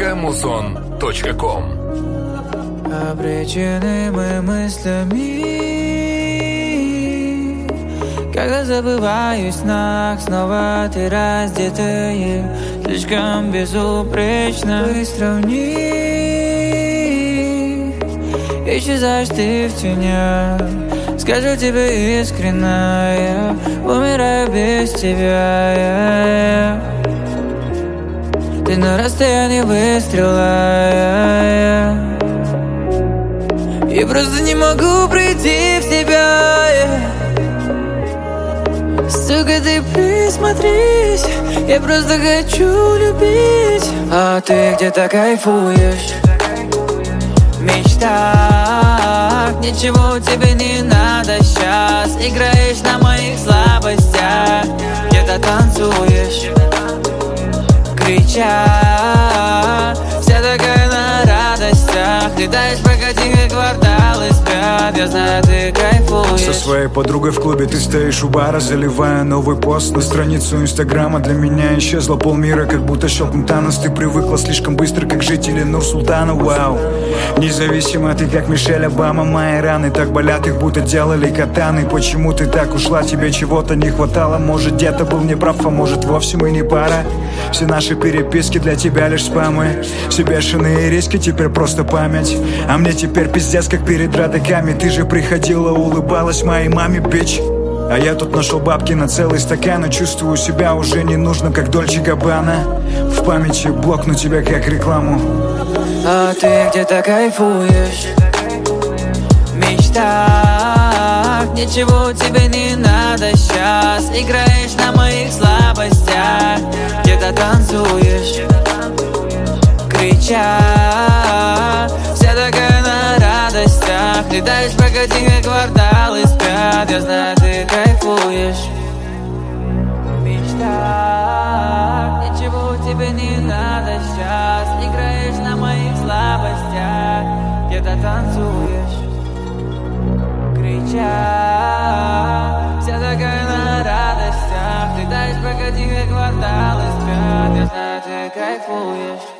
muzon.com. Обречены мы мыслями, когда забываюсь в снах, снова ты раздетая, слишком безупречно. Быстро в них исчезаешь ты в тенях. Скажу тебе искренне, я умираю без тебя. Ты на расстоянии выстрела. Я просто не могу прийти в себя. Сука, ты присмотрись, я просто хочу любить. А ты где-то кайфуешь в мечтах. Ничего тебе не надо сейчас. Играешь на моих слабостях. Где-то танцуешь, крича, вся такая на радостях. Летаешь по тихие кварталы, спят. Я знаю, ты кайфуешь. Со своей подругой в клубе ты стоишь у бара, заливая новый пост на страницу инстаграма. Для меня исчезло полмира, как будто щелкнул Танос. Ты привыкла слишком быстро, как жители Нур-Султана. Вау, независимо ты, как Мишель Обама. Мои раны так болят, их будто делали катаны. Почему ты так ушла, тебе чего-то не хватало? Может, где-то был неправ, а может, вовсе мы не пара. Все наши переписки для тебя лишь спамы. Все бешеные риски теперь просто память. А мне теперь пиздец, как перед родаками. Ты же приходила, улыбалась моей маме, бич. А я тут нашел бабки на целый стакан. И чувствую себя уже ненужным, как Дольче Габбана. В памяти блокну тебя как рекламу. А ты где-то кайфуешь в мечтах. Ничего тебе не надо сейчас. Играешь на моих слабостях. Где-то танцуешь, крича, вся такая на радостях. Летаешь по тихие кварталы, спят. Я знаю, ты кайфуешь в мечтах. Ничего тебе не надо сейчас. Играешь на моих слабостях. Где-то танцуешь, крича, вся такая на радостях. Летаешь по тихие кварталы, спят. Я знаю, ты кайфуешь.